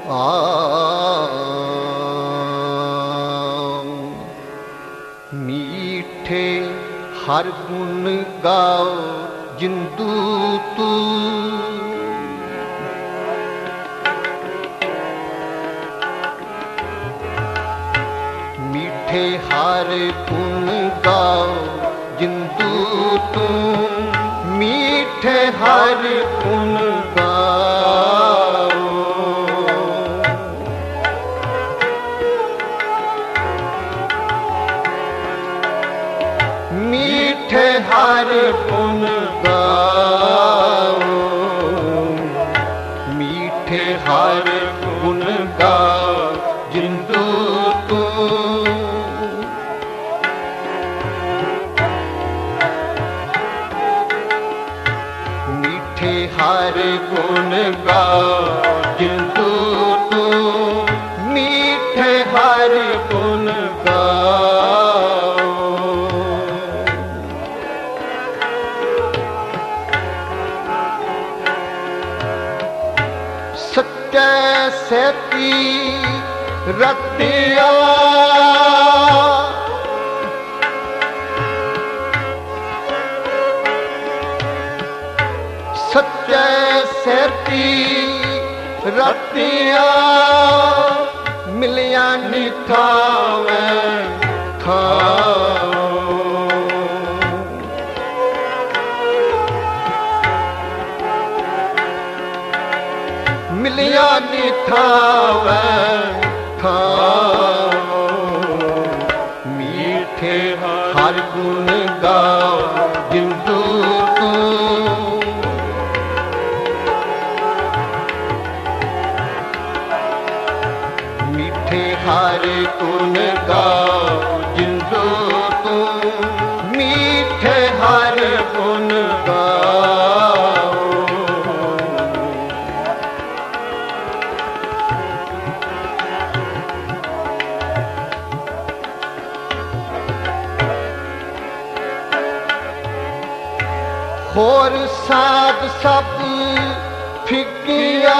मीठे हर गुण गाओ जिंदू तू, मीठे हर गुण गाओ जिंदू तू, मीठे हर गुण गाओ। मीठे हर गुण गाओ, मीठे हर गुण गाओ जिंदू तू, मीठे हर गुण गाओ जिंदू तू, मीठे हर गुण गाओ। सच्चे सेती रतिया, सच्चे सेती रतिया, मिलिया निठावे थाओ। मिलिया निठावे थाओ, मीठे हर गुण गाओ जिंदू तू, मीठे हर गुण गाओ जिंदू तू, मीठे हर गुण गाओ। होर साध सब फिकिया,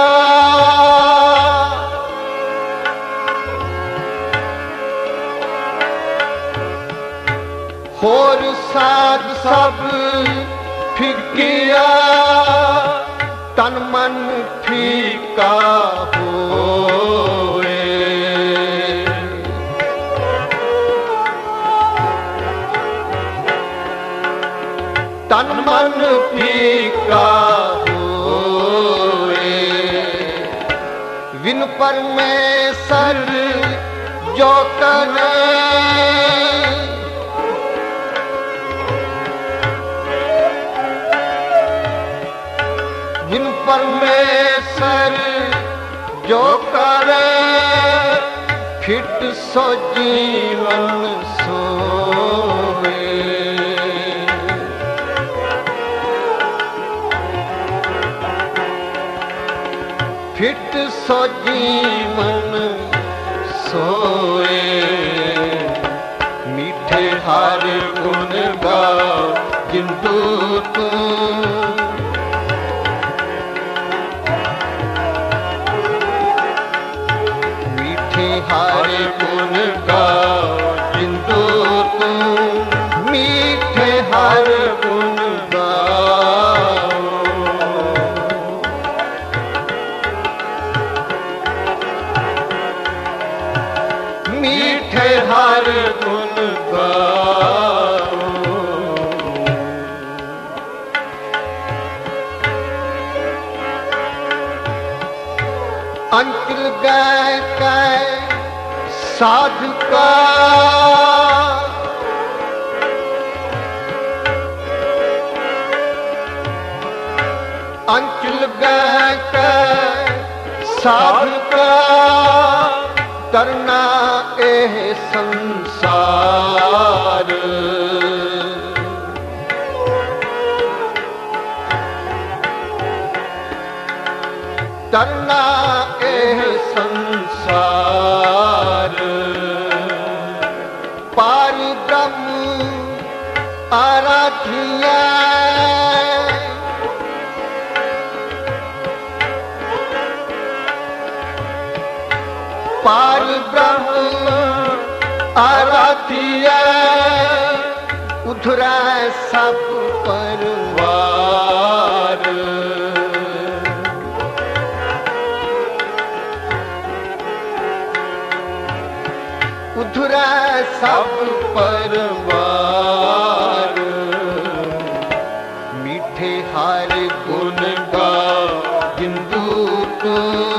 होर साध सब फिकिया, तन मन फीका होए। तन मन फीका होए, विन परमेश्वर जो करे, विन परमेश्वर जो करे, फिट सो जीवन सोवे। फिट सो जीवन सोए, मीठे हर गुण गाओ जिंदू तू, मीठे हर गुण गाओ जिंदू तू, मीठे हर गुण गाओ। मीठे हर गुण गाओ। अंचल गए कै साधका, अंचल गए कै साधका, करना एह संसार। करना एह संसार, पार ब्रह्म आराधिया, पार ब्रह्म आराधिया उधरा सब परवार उधरा सब परवार मीठे हर गुण गा हिंदू को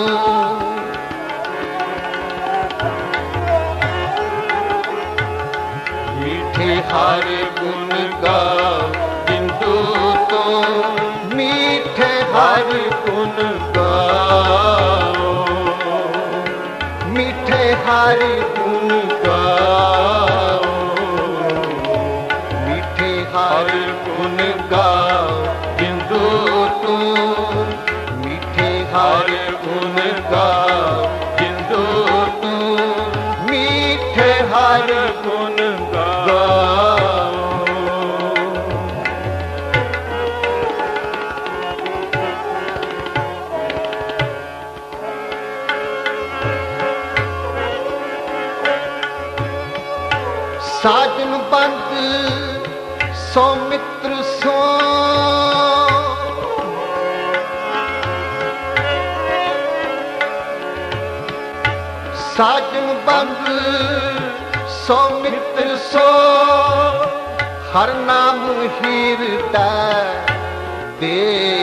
मीठे हर गुण गा हिंदू को मीठे हर गुण गाओ मीठे हर गुण गाओ मीठे हर गुण गाओ हिंदू तू मीठे हर गुण गाओ हिंदू तू मीठे हर गुण गाओ। साजन बंद सौमित्र सो साजन बंद सौमित्र सो हर नाम हीरता दे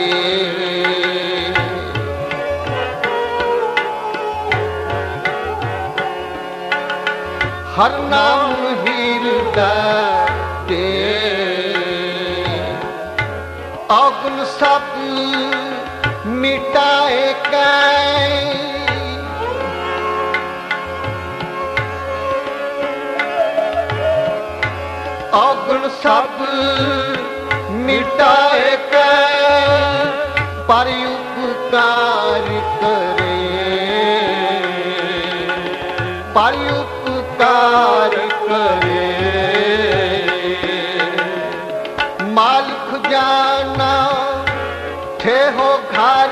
हर नाम हीरता दे अगुन सब मिटाए कै अगुन सब मिटाए कै पर उपकार करे पर उपकार करे मालिक जाना थे हो घर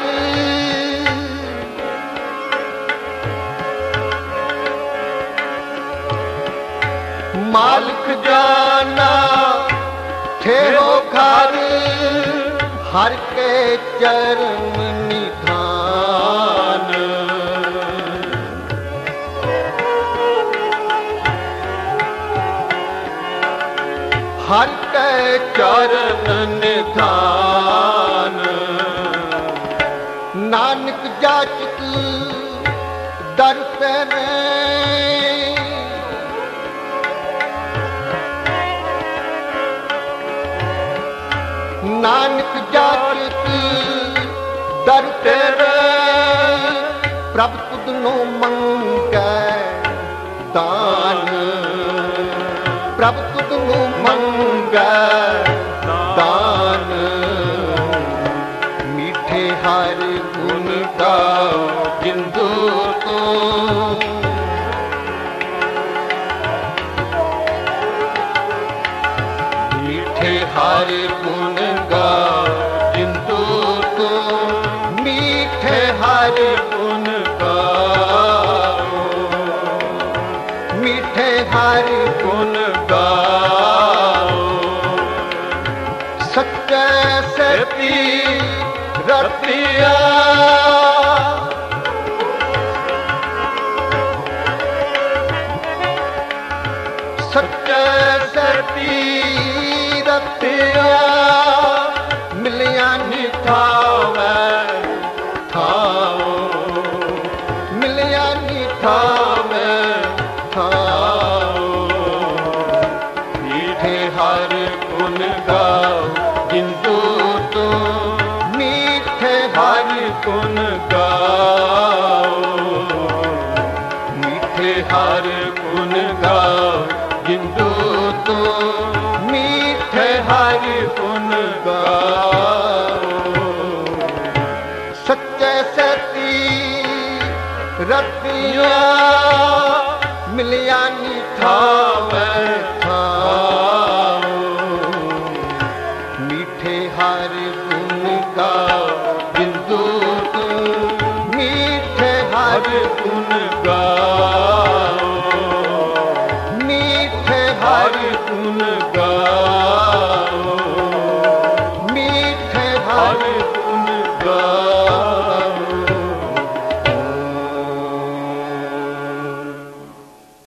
मालिक जाना थे हो घर हर के चरण निधान हर के चरण निधान नानक जाचक दर पे नानक जाचक दर तेरे प्रभ तुद नो मंगै दान प्रभ तुद नो मंगै दान मीठे हर गुण गाओ जिंदू तो मीठे हर गुण गाओ जिंदू तो मीठे हर गुण गाओ मीठे हर गुण गाओ सच्चे सती रतिया सच्चे सती रतिया मिलिया निठावे थाओ मिलिया निठावे थाओ मीठे हर गुण गाओ जिंदू तो मीठे हर गुण गाओ मीठे हर गुण गाओ जिंदू तो मीठे हर गुण गाओ सच्चे सती रतिया मिलिया निठावे थाओ मीठे हर गुण गाओ जिंदू तू मीठे हर गुण गाओ।